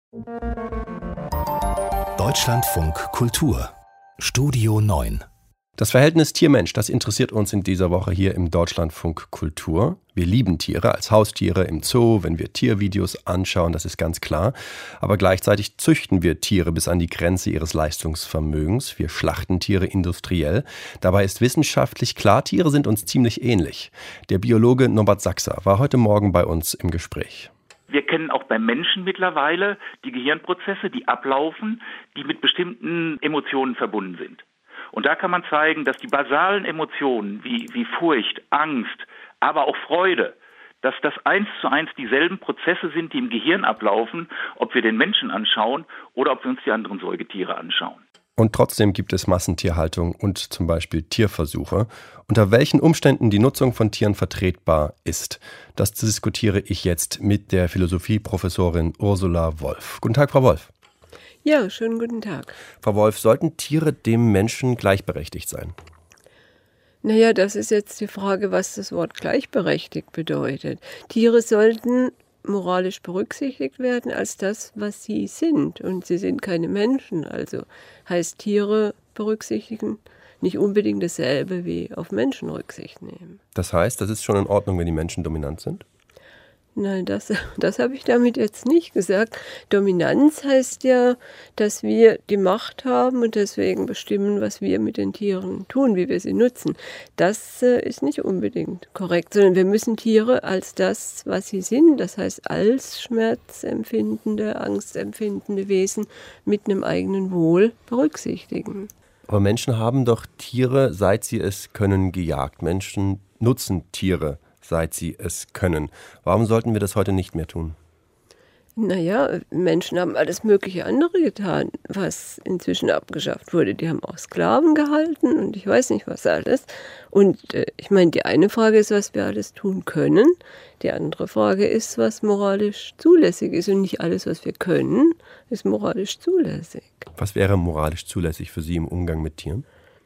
Deutschlandfunk Kultur Studio 9. Das Verhältnis Tier-Mensch, das interessiert uns in dieser Woche hier im Deutschlandfunk Kultur. Wir lieben Tiere als Haustiere im Zoo, wenn wir Tiervideos anschauen, das ist ganz klar. Aber gleichzeitig züchten wir Tiere bis an die Grenze ihres Leistungsvermögens. Wir schlachten Tiere industriell. Dabei ist wissenschaftlich klar, Tiere sind uns ziemlich ähnlich. Der Biologe Norbert Sachser war heute Morgen bei uns im Gespräch. Wir kennen auch beim Menschen mittlerweile die Gehirnprozesse, die ablaufen, die mit bestimmten Emotionen verbunden sind. Und da kann man zeigen, dass die basalen Emotionen wie Furcht, Angst, aber auch Freude, dass das 1:1 dieselben Prozesse sind, die im Gehirn ablaufen, ob wir den Menschen anschauen oder ob wir uns die anderen Säugetiere anschauen. Und trotzdem gibt es Massentierhaltung und zum Beispiel Tierversuche. Unter welchen Umständen die Nutzung von Tieren vertretbar ist, das diskutiere ich jetzt mit der Philosophieprofessorin Ursula Wolf. Guten Tag, Frau Wolf. Ja, schönen guten Tag. Frau Wolf, sollten Tiere dem Menschen gleichberechtigt sein? Naja, das ist jetzt die Frage, was das Wort gleichberechtigt bedeutet. Tiere sollten moralisch berücksichtigt werden als das, was sie sind. Und sie sind keine Menschen. Also heißt Tiere berücksichtigen nicht unbedingt dasselbe wie auf Menschen Rücksicht nehmen. Das heißt, das ist schon in Ordnung, wenn die Menschen dominant sind? Nein, das habe ich damit jetzt nicht gesagt. Dominanz heißt ja, dass wir die Macht haben und deswegen bestimmen, was wir mit den Tieren tun, wie wir sie nutzen. Das ist nicht unbedingt korrekt, sondern wir müssen Tiere als das, was sie sind, das heißt als schmerzempfindende, angstempfindende Wesen mit einem eigenen Wohl berücksichtigen. Aber Menschen haben doch Tiere, seit sie es können, gejagt. Menschen nutzen Tiere, seit sie es können. Warum sollten wir das heute nicht mehr tun? Naja, Menschen haben alles mögliche andere getan, was inzwischen abgeschafft wurde. Die haben auch Sklaven gehalten und ich weiß nicht was alles. Und ich meine, die eine Frage ist, was wir alles tun können. Die andere Frage ist, was moralisch zulässig ist. Und nicht alles, was wir können, ist moralisch zulässig. Was wäre moralisch zulässig für Sie im Umgang mit Tieren?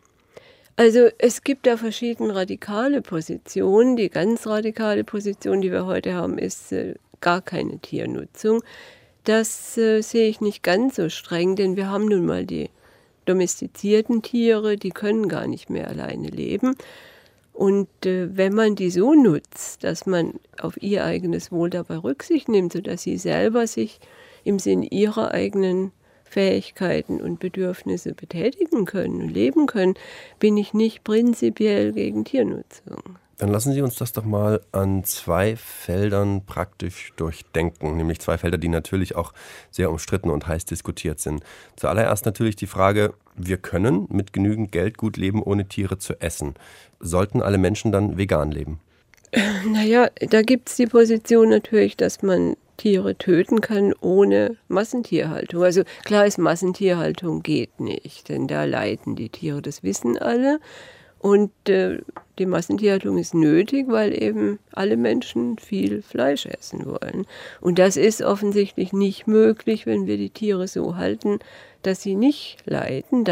Also es gibt da verschiedene radikale Positionen. Die ganz radikale Position, die wir heute haben, ist gar keine Tiernutzung. Das sehe ich nicht ganz so streng, denn wir haben nun mal die domestizierten Tiere, die können gar nicht mehr alleine leben. Und wenn man die so nutzt, dass man auf ihr eigenes Wohl dabei Rücksicht nimmt, sodass sie selber sich im Sinn ihrer eigenen Fähigkeiten und Bedürfnisse betätigen können und leben können, bin ich nicht prinzipiell gegen Tiernutzung. Dann lassen Sie uns das doch mal an zwei Feldern praktisch durchdenken, nämlich zwei Felder, die natürlich auch sehr umstritten und heiß diskutiert sind. Zuallererst natürlich die Frage, wir können mit genügend Geld gut leben, ohne Tiere zu essen. Sollten alle Menschen dann vegan leben? Naja, da gibt es die Position natürlich, dass man Tiere töten kann ohne Massentierhaltung. Also klar ist, Massentierhaltung geht nicht, denn da leiden die Tiere, das wissen alle. Und die Massentierhaltung ist nötig, weil eben alle Menschen viel Fleisch essen wollen. Und das ist offensichtlich nicht möglich, wenn wir die Tiere so halten, dass sie nicht leiden.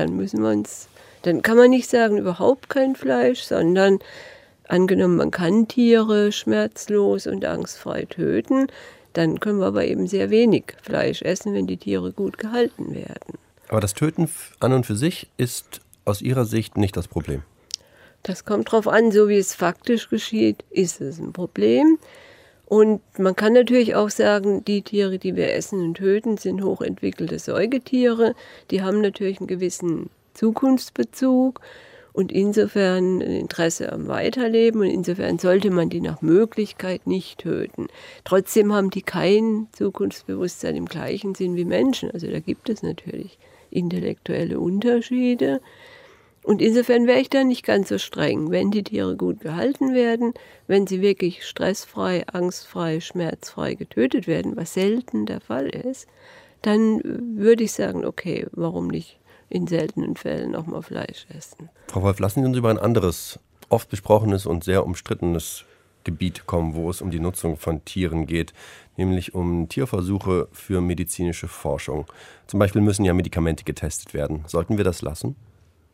Dann kann man nicht sagen, überhaupt kein Fleisch, sondern angenommen, man kann Tiere schmerzlos und angstfrei töten, dann können wir aber eben sehr wenig Fleisch essen, wenn die Tiere gut gehalten werden. Aber das Töten an und für sich ist aus Ihrer Sicht nicht das Problem? Das kommt drauf an, so wie es faktisch geschieht, ist es ein Problem. Und man kann natürlich auch sagen, die Tiere, die wir essen und töten, sind hochentwickelte Säugetiere. Die haben natürlich einen gewissen Zukunftsbezug und insofern ein Interesse am Weiterleben. Und insofern sollte man die nach Möglichkeit nicht töten. Trotzdem haben die kein Zukunftsbewusstsein im gleichen Sinn wie Menschen. Also da gibt es natürlich intellektuelle Unterschiede. Und insofern wäre ich da nicht ganz so streng. Wenn die Tiere gut gehalten werden, wenn sie wirklich stressfrei, angstfrei, schmerzfrei getötet werden, was selten der Fall ist, dann würde ich sagen, okay, warum nicht in seltenen Fällen auch mal Fleisch essen. Frau Wolf, lassen Sie uns über ein anderes, oft besprochenes und sehr umstrittenes Gebiet kommen, wo es um die Nutzung von Tieren geht, nämlich um Tierversuche für medizinische Forschung. Zum Beispiel müssen ja Medikamente getestet werden. Sollten wir das lassen?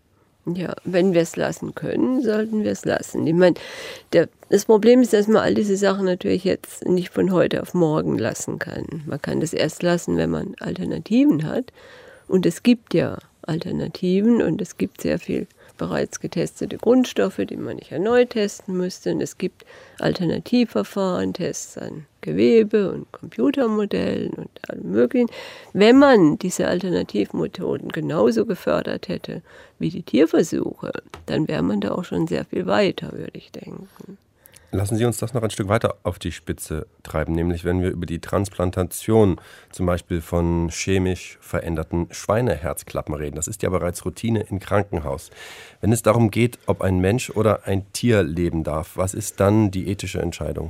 Ja, wenn wir es lassen können, sollten wir es lassen. Ich meine, das Problem ist, dass man all diese Sachen natürlich jetzt nicht von heute auf morgen lassen kann. Man kann das erst lassen, wenn man Alternativen hat. Und es gibt ja Alternativen und es gibt sehr viel bereits getestete Grundstoffe, die man nicht erneut testen müsste. Und es gibt Alternativverfahren, Tests an Gewebe und Computermodellen und allem Möglichen. Wenn man diese Alternativmethoden genauso gefördert hätte wie die Tierversuche, dann wäre man da auch schon sehr viel weiter, würde ich denken. Lassen Sie uns das noch ein Stück weiter auf die Spitze treiben, nämlich wenn wir über die Transplantation zum Beispiel von chemisch veränderten Schweineherzklappen reden. Das ist ja bereits Routine im Krankenhaus. Wenn es darum geht, ob ein Mensch oder ein Tier leben darf, was ist dann die ethische Entscheidung?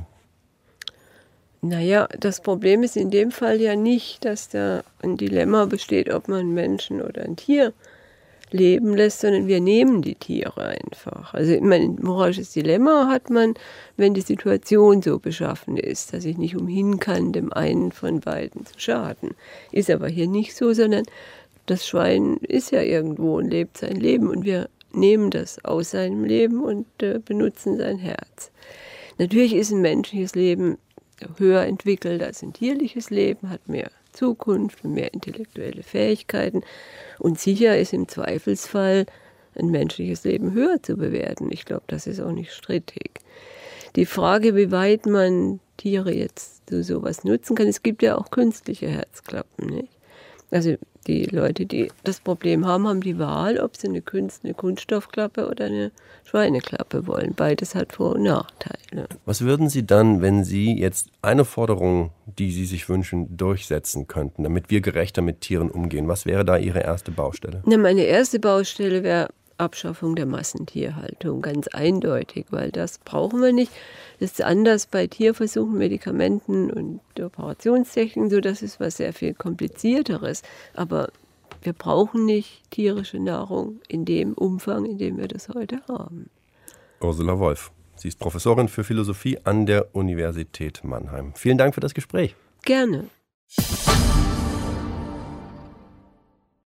Naja, das Problem ist in dem Fall ja nicht, dass da ein Dilemma besteht, ob man einen Menschen oder ein Tier leben lässt, sondern wir nehmen die Tiere einfach. Also ich meine, ein moralisches Dilemma hat man, wenn die Situation so beschaffen ist, dass ich nicht umhin kann, dem einen von beiden zu schaden. Ist aber hier nicht so, sondern das Schwein ist ja irgendwo und lebt sein Leben und wir nehmen das aus seinem Leben und benutzen sein Herz. Natürlich ist ein menschliches Leben höher entwickelt als ein tierliches Leben, hat mehr Zukunft und mehr intellektuelle Fähigkeiten. Und sicher ist im Zweifelsfall ein menschliches Leben höher zu bewerten. Ich glaube, das ist auch nicht strittig. Die Frage, wie weit man Tiere jetzt zu sowas nutzen kann, es gibt ja auch künstliche Herzklappen, nicht? Also die Leute, die das Problem haben, haben die Wahl, ob sie eine Kunststoffklappe oder eine Schweineklappe wollen. Beides hat Vor- und Nachteile. Was würden Sie dann, wenn Sie jetzt eine Forderung, die Sie sich wünschen, durchsetzen könnten, damit wir gerechter mit Tieren umgehen? Was wäre da Ihre erste Baustelle? Na, meine erste Baustelle wäre Abschaffung der Massentierhaltung, ganz eindeutig, weil das brauchen wir nicht. Das ist anders bei Tierversuchen, Medikamenten und Operationstechniken, so das ist was sehr viel komplizierteres. Aber wir brauchen nicht tierische Nahrung in dem Umfang, in dem wir das heute haben. Ursula Wolf, sie ist Professorin für Philosophie an der Universität Mannheim. Vielen Dank für das Gespräch. Gerne.